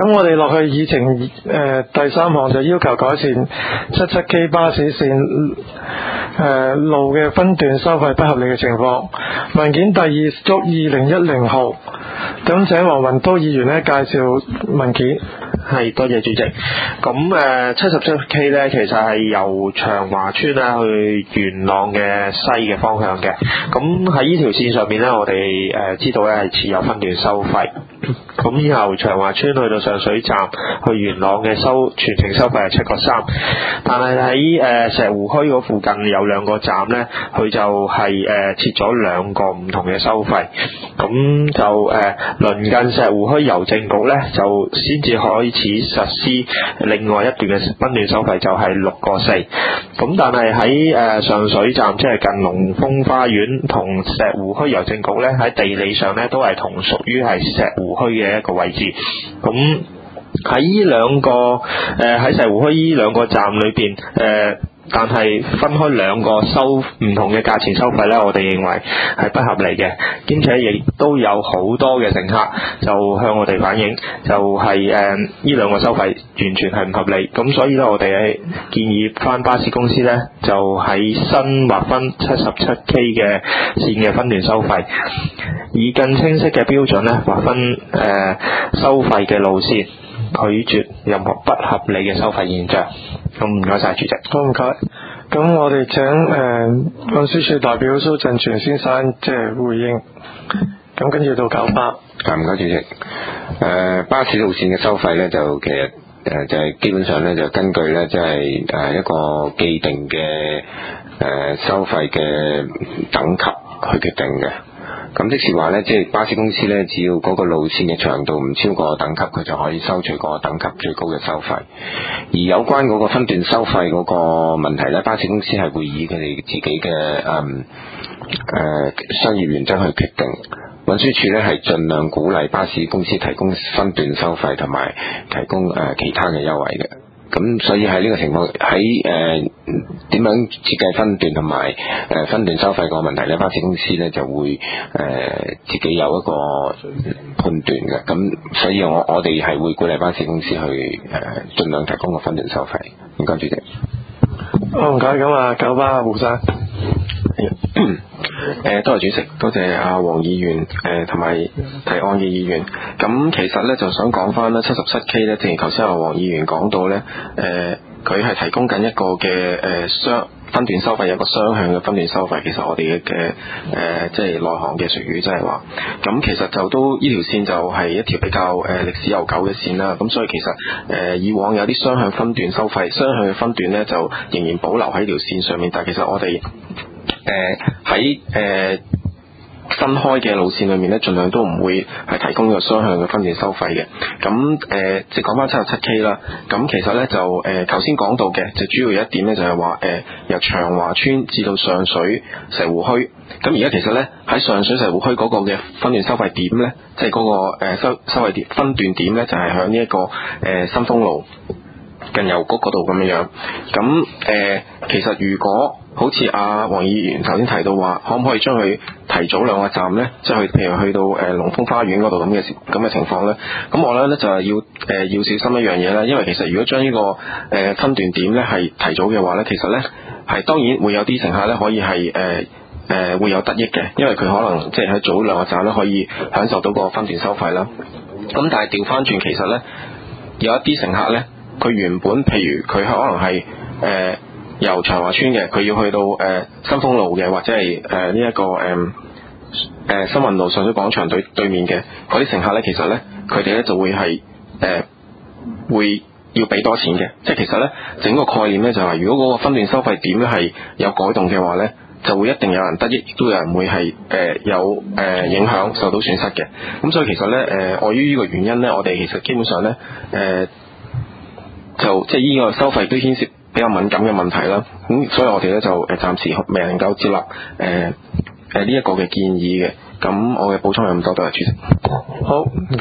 咁我哋落去議程第3項就要求改善 77K 巴士線路嘅分段收費不合理嘅情況。文件第2足2010號，咁請黃雲都議員呢介紹文件。 係，多謝主席。咁77K 咧，其實係由長華村咧去元朗嘅西嘅方向嘅。咁喺呢條線上面咧，我哋知道咧係設有分段收費。咁由長華村去到上水站去元朗嘅全程收費係7個3，但係喺石湖墟嗰附近有2個站咧，佢就係設咗2個唔同嘅收費。咁就鄰近石湖墟郵政局咧，就先至開始實施另外一段嘅分段收費，就係6個4。咁但係喺上水站，即係近龍豐花園同石湖墟郵政局咧，喺地理上咧都係同屬於係石湖墟嘅一個位置。咁喺呢2個喺石湖墟呢2個站裏邊但係分開2個收唔同嘅價錢收費咧，我哋認為係不合理嘅，兼且亦都有好多嘅乘客就向我哋反映，就係呢2個收費完全係唔合理。咁所以咧，我哋係建議翻巴士公司咧，就喺新劃分 77K 嘅線嘅分段收費，以更清晰嘅標準咧劃分收費嘅路線，拒絕任何不合理嘅收費現象。咁唔該晒主席。 好，唔該。咁我哋請運輸署代表蘇振全先生即係回應。咁跟住到九巴。 唔該主席。巴士路線嘅收費咧，就其實就係基本上咧就根據咧即係一個既定嘅收費嘅等級去決定嘅。咁即是話咧，即係巴士公司咧，只要嗰個路線嘅長度唔超過等級，佢就可以收取嗰個等級最高嘅收費。而有關嗰個分段收費嗰個問題咧，巴士公司係會以佢哋自己嘅商業原則去決定。運輸署咧係盡量鼓勵巴士公司提供分段收費同埋提供其他嘅優惠嘅。咁所以喺呢個情況，喺點樣設計分段同埋分段收費個問題咧，巴士公司咧就會自己有一個判斷嘅。咁所以我哋係會鼓勵巴士公司去盡量提供個分段收費。唔該主席。 唔該，咁啊九巴胡生。 多謝主席，多謝阿黃議員同埋提案嘅議員。咁其實咧就想講翻啦，77K 咧，正如頭先阿黃議員講到咧，佢係提供緊一個嘅分段收費，有個雙向嘅分段收費。其實我哋嘅即係內行嘅術語，即係話，咁其實就都呢條線就係一條比較歷史悠久嘅線啦。咁所以其實以往有啲雙向分段收費，雙向嘅分段咧就仍然保留喺條線上面，但係其實我哋喺新開嘅路線裏面咧，盡量都唔會係提供呢個雙向嘅分段收費嘅。咁即係講翻77K 啦。咁其實咧就頭先講到嘅，就主要有一點咧就係話由長華村至到上水石湖墟。咁而家其實咧喺上水石湖墟嗰個嘅分段收費點咧，即係嗰個收費點分段點咧，就係響呢一個新豐路近郵局嗰度咁樣樣。咁其實如果好似阿黃議員頭先提到話，可唔可以將佢提早2個站呢？即係譬如去到龍豐花園嗰度咁嘅情況呢？咁我覺得呢就係要小心一樣嘢啦。因為其實如果將呢個分段點呢係提早嘅話呢，其實呢係當然會有啲乘客呢可以係會有得益嘅，因為佢可能即係喺早2個站呢可以享受到個分段收費啦。咁但係調翻轉，其實呢有一啲乘客呢，佢原本譬如佢可能係由長華村嘅，佢要去到新豐路嘅，或者係呢一個新運路上水廣場對面嘅嗰啲乘客呢，其實呢，佢哋呢就會係會要俾多錢嘅。即係其實呢，整個概念呢，就係如果嗰個分段收費點呢係有改動嘅話呢，就會一定有人得益，亦都有人會係有影響受到損失嘅。咁所以其實呢，礙於呢個原因呢，我哋其實基本上呢，就即係呢個收費都牽涉比較敏感嘅問題啦。咁所以我哋咧就暫時未能夠接納呢一個嘅建議嘅。咁我嘅補充係咁多，多謝主席。 好，唔該。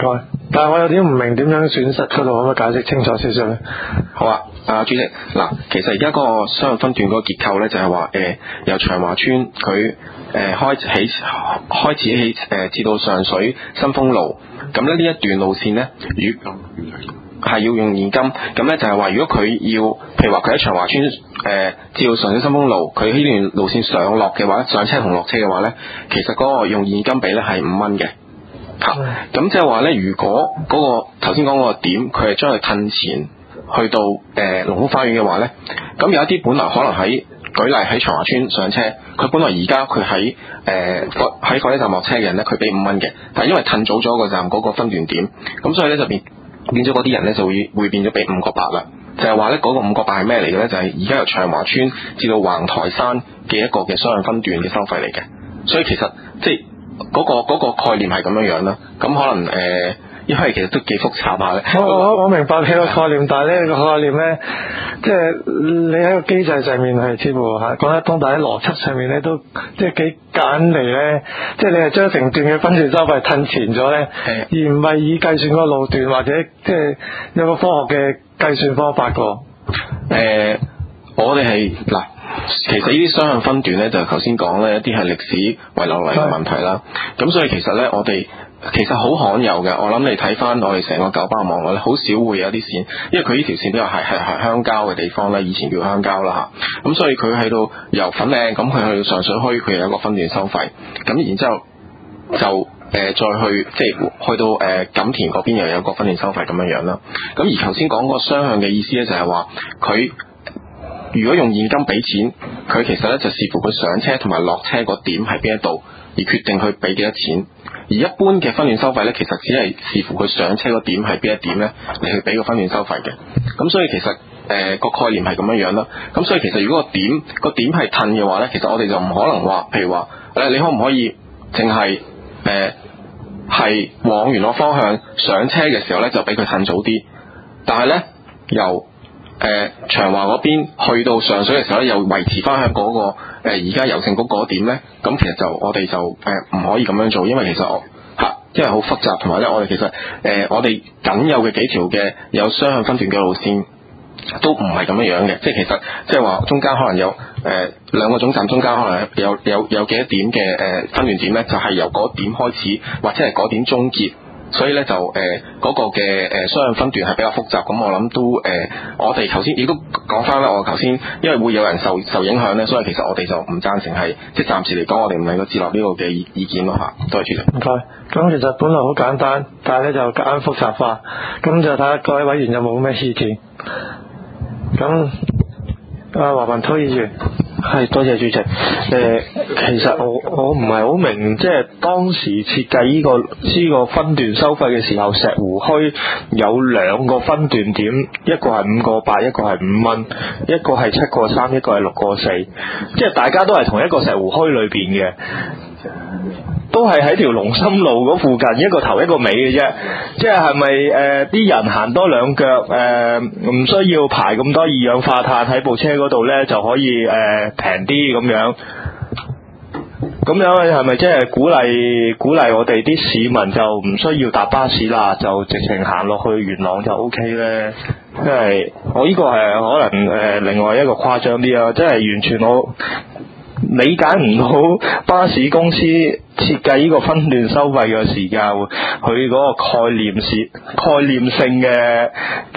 但係我有啲唔明點樣損失嗰度，可唔可以解釋清楚少少咧？ 好啊，主席，嗱，其實而家個雙向分段嗰個結構咧，就係話由長華村佢開始起至到上水新豐路，咁咧呢一段路線咧，係要用現金，咁咧就係話如果佢要，譬如話佢喺長華村至到上水新豐路，佢呢段路線上落嘅話，上車同落車嘅話咧，其實嗰個用現金俾咧係5蚊嘅。咁即係話咧，如果嗰個頭先講嗰個點，佢係將佢褪前去到龍福花園嘅話咧，咁有一啲本來可能舉例喺長華村上車，佢本來而家佢喺火車站落車嘅人咧，佢俾5蚊嘅，但係因為褪早咗個站嗰個分段點，咁所以咧就變咗嗰啲人咧就會變咗俾5個8啦。就係話咧嗰個5個8係咩嚟嘅咧？就係而家由長華村至到橫台山嘅一個嘅雙向分段嘅收費嚟嘅。所以其實即係嗰個概念係咁樣啦。咁可能因為其實都幾複雜下咧。 我明白你個概念，但係呢個概念咧，即係你喺個機制上面係似乎係講得通，但喺邏輯上面咧都即係幾簡嚟咧。即係你係將成段嘅分段收費褪前咗咧，而唔係以計算個路段或者即係有個科學嘅計算方法個。 我哋係嗱。其實呢啲雙向分段咧，就頭先講咧，一啲係歷史遺留嚟嘅問題啦。咁所以其實咧，我哋其實好罕有嘅。我諗你睇翻我哋成個九巴網絡咧，好少會有啲線，因為佢呢條線比較係鄉郊嘅地方咧，以前叫鄉郊啦嚇。咁所以佢喺度由粉嶺咁佢去上水墟，佢有一個分段收費。咁然之後就再去即係去到錦田嗰邊又有一個分段收費咁樣啦。咁而頭先講個雙向嘅意思咧，就係話佢。如果用現金俾錢，佢其實咧就視乎佢上車同埋落車個點喺邊一度，而決定去俾幾多錢。而一般嘅分段收費咧，其實只係視乎佢上車個點喺邊一點咧，嚟去俾個分段收費嘅。咁所以其實個概念係咁樣啦。咁所以其實如果個點係褪嘅話咧，其實我哋就唔可能話，譬如話你可唔可以淨係係往元朗方向上車嘅時候咧，就俾佢褪早啲，但係咧由長華嗰邊去到上水嘅時候咧，又維持翻喺嗰個而家郵政局嗰點咧，咁其實我哋就唔可以咁樣做，因為其實因為好複雜，同埋咧我哋其實我哋僅有嘅幾條嘅有雙向分段嘅路線都唔係咁樣嘅，即係其實即係話中間可能有兩個總站中間可能有幾多點嘅分段點咧，就係由嗰點開始或者係嗰點終結。所以咧就嗰個嘅雙向分段係比較複雜，咁我諗都我哋頭先亦都講翻啦，我頭先因為會有人受影響咧，所以其實我哋就唔贊成係即係暫時嚟講，我哋唔能夠接納呢個嘅意見咯嚇。多謝主席。 唔該。咁其實本來好簡單，但係咧就夾硬複雜化，咁就睇下各位委員有冇咩意見。咁華文滔議員。 係，多謝主席。其實我唔係好明，即係當時設計呢個分段收費嘅時候，石湖墟有2個分段點，一個係5個8，一個係5蚊，一個係7個3，一個係6個4，即係大家都係同一個石湖墟裏邊嘅。都係喺條龍心路嗰附近，一個頭一個尾嘅啫。即係咪啲人行多2腳唔需要排咁多二氧化碳喺部車嗰度呢，就可以平啲咁樣？咁樣係咪即係鼓勵我哋啲市民就唔需要搭巴士啦，就直情行落去元朗就 OK 呢？因為我呢個係可能另外一個誇張啲啊，即係完全我理解唔到巴士公司設計呢個分段收費嘅時候，佢嗰個概念性嘅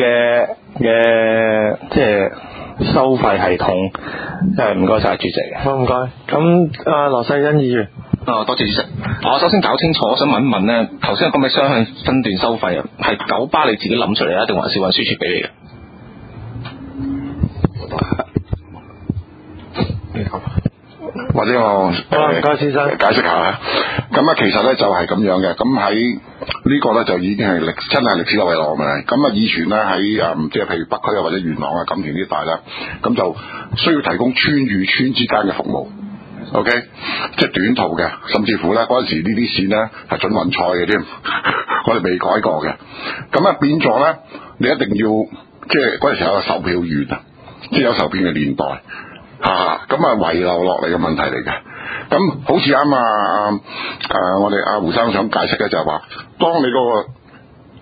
即係收費系統。唔該晒主席。 好，唔該。咁羅世恩議員。 多謝主席。我首先搞清楚，我想問一問咧，頭先講嘅雙向分段收費啊，係九巴你自己諗出嚟啊，定還是運輸署俾你嘅？ 或者我唔該先生解釋下啦。咁啊，其實咧就係咁樣嘅。咁喺呢個咧就已經係真係歷史遺留嘅。咁啊，以前咧喺即係譬如北區啊或者元朗啊錦田呢帶咧，咁就需要提供村與村之間嘅服務。OK， 即係短途嘅，甚至乎咧嗰陣時呢啲線咧係準運賽嘅添，我哋未改過嘅。咁啊變咗咧，你一定要即係嗰陣時有個售票員啊，即係有售票嘅年代。咁遺留落嚟嘅問題嚟嘅。咁好似啱我哋阿胡生想解釋嘅就係話，當你嗰個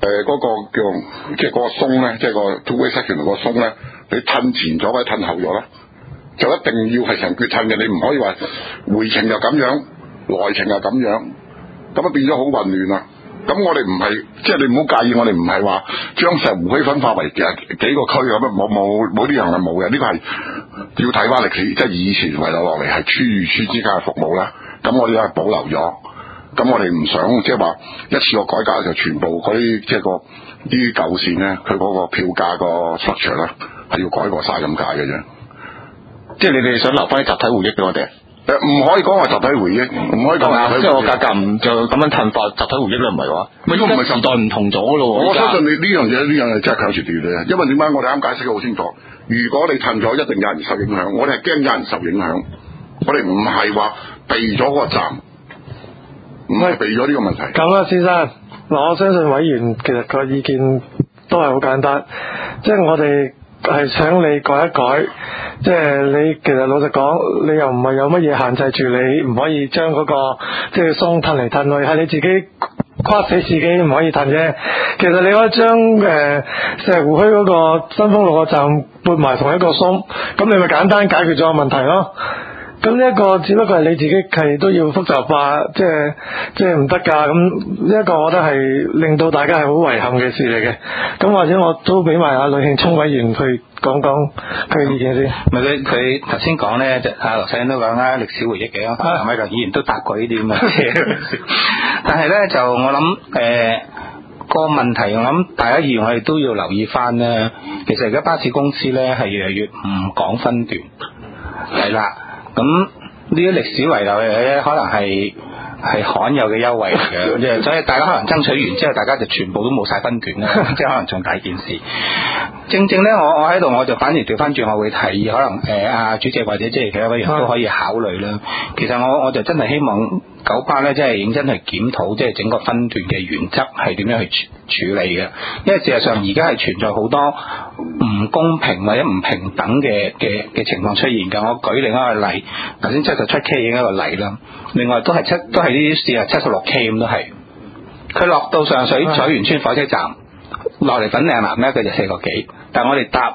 嗰個叫即係嗰個鬆咧，即係個 two-way section 個鬆咧，你褪前咗或者褪後咗咧，就一定要係成橛褪嘅，你唔可以話回程就咁樣，來程就咁樣，咁啊變咗好混亂啦。咁我哋唔係，即係你唔好介意，我哋唔係話將石湖墟分化為幾個區咁樣，冇呢樣係冇嘅，呢個係要睇翻歷史，即係以前遺留落嚟係村與村之間嘅服務啦。咁我哋係保留咗，咁我哋唔想即係話一次過改革就全部嗰啲即係啲舊線咧，佢嗰個票價個 structure 咧係要改過晒咁解嘅啫。 即係你哋想留翻啲集體回憶俾我哋。 唔可以講話集體回憶，唔可以講話即係我價格唔就咁樣褪化集體回憶啦，唔係話。 咪都唔係時代唔同咗咯。 我相信你呢樣嘢真係靠住斷嘅，因為點解我哋啱解釋得好清楚。如果你褪咗，一定有人受影響。我哋係驚有人受影響，我哋唔係話避咗嗰個站，唔係避咗呢個問題。 咁啊，先生，嗱，我相信委員其實個意見都係好簡單，即係我哋係想你改一改，即係你其實老實講，你又唔係有乜嘢限制住你，唔可以將嗰個即係鬆褪嚟褪去，係你自己跨死自己唔可以褪啫。其實你可以將石湖墟嗰個新豐路個站撥埋同一個鬆，咁你咪簡單解決咗個問題咯。咁呢一個只不過係你自己係都要複雜化，即係唔得㗎。咁呢一個我覺得係令到大家係好遺憾嘅事嚟嘅。咁或者我都俾埋阿呂慶聰委員去講講佢嘅意見先。 咪佢頭先講咧，阿羅世恩都講啦，歷史回憶嘅，係咪就議員都答過呢啲咁嘅嘢？但係咧就我諗個問題，我諗大家議員我哋都要留意翻咧。其實而家巴士公司咧係越嚟越唔講分段，係啦。咁呢啲歷史遺留嘅嘢咧，可能係罕有嘅優惠嚟嘅，即係所以大家可能爭取完之後，大家就全部都冇晒分段啦，即係可能仲大件事。正正咧，我喺度我就反而調翻轉，我會提議可能阿主席或者即係其他委員都可以考慮啦。其實我就真係希望九巴咧，即係認真去檢討，即係整個分段嘅原則係點樣去處理嘅。因為事實上而家係存在好多唔公平或者唔平等嘅情況出現嘅。我舉另一個例，頭先77K 已經一個例啦。另外都係呢啲事啊，76K 咁都係。佢落到上水彩園村火車站，落嚟粉嶺南咧，佢就4個幾。但係我哋搭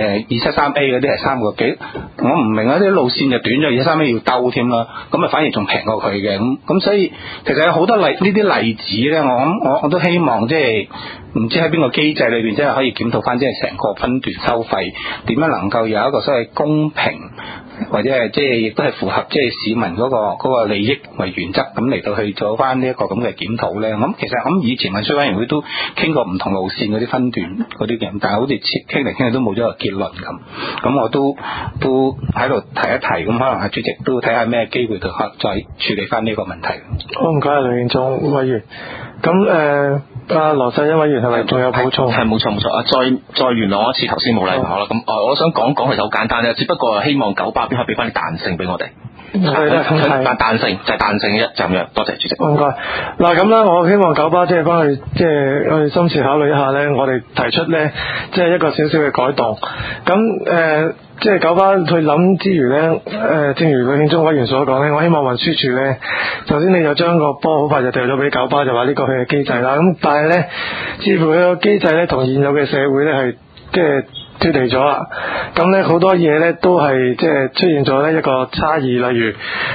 273A 嗰啲係3個幾，我唔明啊！啲路線就短咗，273A 要兜添啦，咁啊反而仲平過佢嘅，咁所以其實有好多呢啲例子咧，我都希望即係唔知喺邊個機制裏邊，即係可以檢討翻，即係成個分段收費點樣能夠有一個所謂公平，或者係即係亦都係符合即係市民嗰個利益為原則，咁嚟到去做翻呢一個咁嘅檢討咧。咁其實咁以前運輸委員會都傾過唔同路線嗰啲分段嗰啲嘅，但係好似傾嚟傾去都冇咗個結論咁我都喺度提一提，咁可能阿主席都睇下咩機會就再處理翻呢個問題。 好，唔該啊，呂慶聰委員。咁阿羅世恩委員係咪仲有補充？ 係冇錯。再元朗一次，頭先冇禮貌啦。咁我想講其實好簡單啫，只不過希望九巴邊可以俾翻啲彈性俾我哋。 係彈性就係彈性啫，就咁樣。多謝主席。 唔該。嗱咁啦，我希望九巴即係翻去，即係我哋深切考慮一下咧，我哋提出咧，即係一個少少嘅改動。咁即係九巴去諗之餘咧，正如呂慶聰委員所講咧，我希望運輸署咧，頭先你就將個波好快就掉咗俾九巴，就話呢個佢嘅機制啦。咁但係咧，似乎佢個機制咧同現有嘅社會咧係即係脫離咗啦。咁咧好多嘢咧都係即係出現咗咧一個差異，例如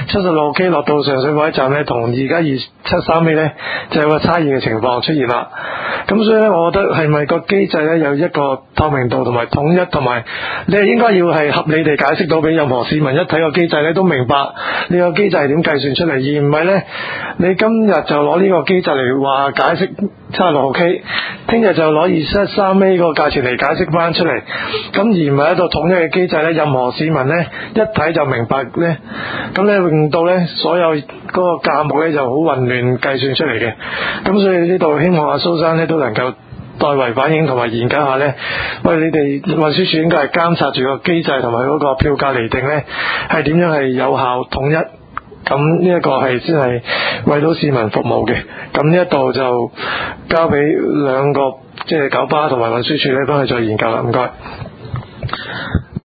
76K 落到上水火車站咧，同而家273A 咧就有個差異嘅情況出現啦。咁所以咧，我覺得係咪個機制咧有一個透明度同埋統一，同埋你係應該要係合理地解釋到俾任何市民一睇個機制咧都明白呢個機制係點計算出嚟，而唔係咧你今日就攞呢個機制嚟話解釋76K，聽日就攞273A 個價錢嚟解釋翻出嚟，咁而唔係一個統一嘅機制咧，任何市民咧一睇就明白咧，咁咧令到咧所有嗰個價目咧就好混亂計算出嚟嘅。咁所以呢度希望阿蘇生咧都能夠代為反映同埋研究下咧，喂，你哋運輸署應該係監察住個機制同埋嗰個票價釐定咧係點樣係有效統一，咁呢一個係先係為到市民服務嘅。咁呢一度就交俾兩個即係九巴同埋運輸署咧幫佢再研究啦。唔該。